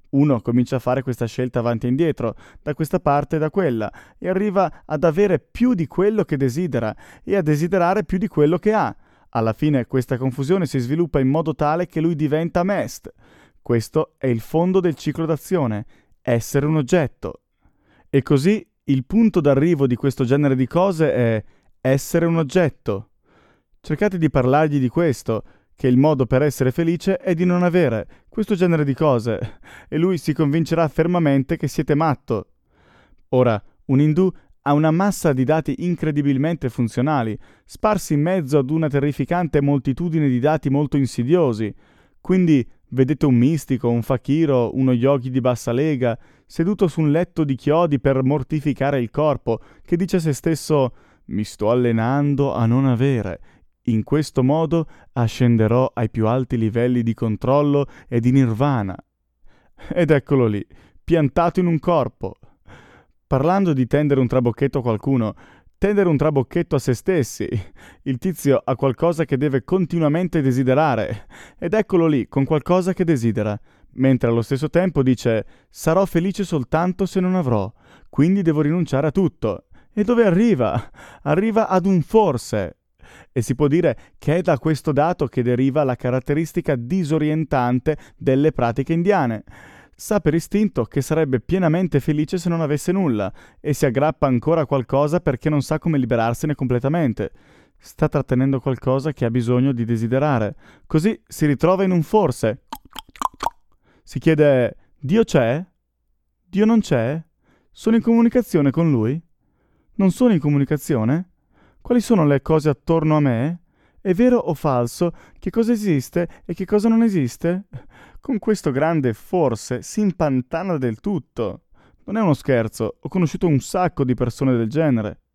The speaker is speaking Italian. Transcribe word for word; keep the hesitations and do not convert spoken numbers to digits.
Uno comincia a fare questa scelta avanti e indietro, da questa parte e da quella, e arriva ad avere più di quello che desidera e a desiderare più di quello che ha. Alla fine questa confusione si sviluppa in modo tale che lui diventa Mest. Questo è il fondo del ciclo d'azione, essere un oggetto. E così il punto d'arrivo di questo genere di cose è essere un oggetto. Cercate di parlargli di questo, che il modo per essere felice è di non avere questo genere di cose, e lui si convincerà fermamente che siete matto. Ora, un indù ha una massa di dati incredibilmente funzionali, sparsi in mezzo ad una terrificante moltitudine di dati molto insidiosi. Quindi vedete un mistico, un fakiro, uno yogi di bassa lega, seduto su un letto di chiodi per mortificare il corpo, che dice a se stesso «Mi sto allenando a non avere». In questo modo ascenderò ai più alti livelli di controllo e di nirvana. Ed eccolo lì, piantato in un corpo. Parlando di tendere un trabocchetto a qualcuno, tendere un trabocchetto a se stessi. Il tizio ha qualcosa che deve continuamente desiderare, ed eccolo lì, con qualcosa che desidera, mentre allo stesso tempo dice «Sarò felice soltanto se non avrò, quindi devo rinunciare a tutto». E dove arriva? Arriva ad un forse. E si può dire che è da questo dato che deriva la caratteristica disorientante delle pratiche indiane. Sa per istinto che sarebbe pienamente felice se non avesse nulla, e si aggrappa ancora a qualcosa perché non sa come liberarsene completamente. Sta trattenendo qualcosa che ha bisogno di desiderare. Così si ritrova in un forse. Si chiede: Dio c'è? Dio non c'è? Sono in comunicazione con lui? Non sono in comunicazione? Quali sono le cose attorno a me? È vero o falso? Che cosa esiste e che cosa non esiste? Con questo grande forse si impantana del tutto. Non è uno scherzo, ho conosciuto un sacco di persone del genere.